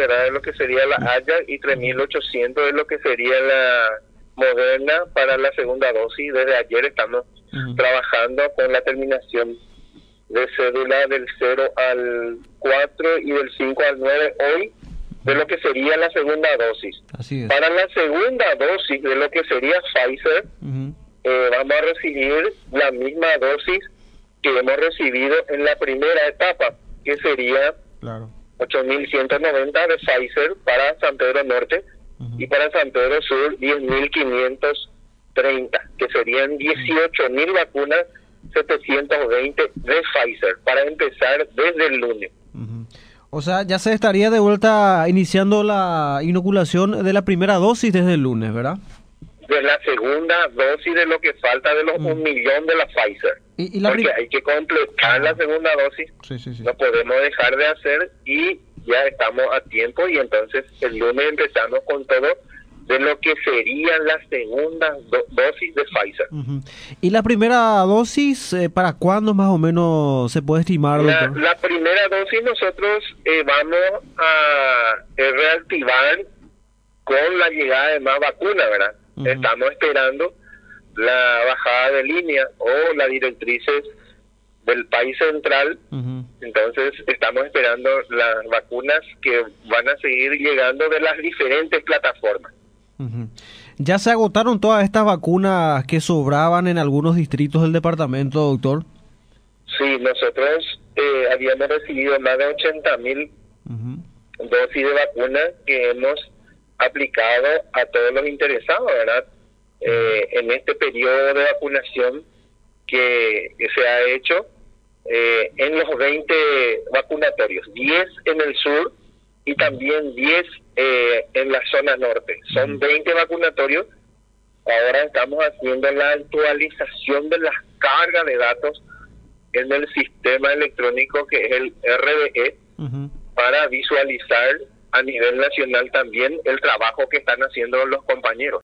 ¿verdad? De lo que sería la Haya y 3.800 de lo que sería la Moderna para la segunda dosis. Desde ayer estamos trabajando con la terminación de cédula del 0 al 4 y del 5 al 9 hoy de lo que sería la segunda dosis. Así es. Para la segunda dosis de lo que sería Pfizer, vamos a recibir la misma dosis que hemos recibido en la primera etapa, que sería 8.190 de Pfizer para San Pedro Norte y para San Pedro Sur 10.530, que serían 18.000 vacunas 720 de Pfizer para empezar desde el lunes. O sea, ya se estaría de vuelta iniciando la inoculación de la primera dosis desde el lunes, ¿verdad? De la segunda dosis de lo que falta de los 1 millón de la Pfizer. Porque hay que completar la segunda dosis. No podemos dejar de hacer y ya estamos a tiempo y entonces el lunes empezamos con todo de lo que sería la segunda dosis de Pfizer. ¿Y la primera dosis, para cuándo más o menos se puede estimar, doctor? La primera dosis nosotros vamos a reactivar con la llegada de más vacunas, ¿verdad? Estamos esperando la bajada de línea o las directrices del país central. Entonces estamos esperando las vacunas que van a seguir llegando de las diferentes plataformas. ¿Ya se agotaron todas estas vacunas que sobraban en algunos distritos del departamento, doctor? Sí, nosotros habíamos recibido más de 80.000 dosis de vacunas que hemos aplicado a todos los interesados, ¿verdad? En este periodo de vacunación que se ha hecho en los 20 vacunatorios, 10 en el sur y también 10 en la zona norte. Son 20 vacunatorios. Ahora estamos haciendo la actualización de las cargas de datos en el sistema electrónico que es el RBE para visualizar a nivel nacional también el trabajo que están haciendo los compañeros.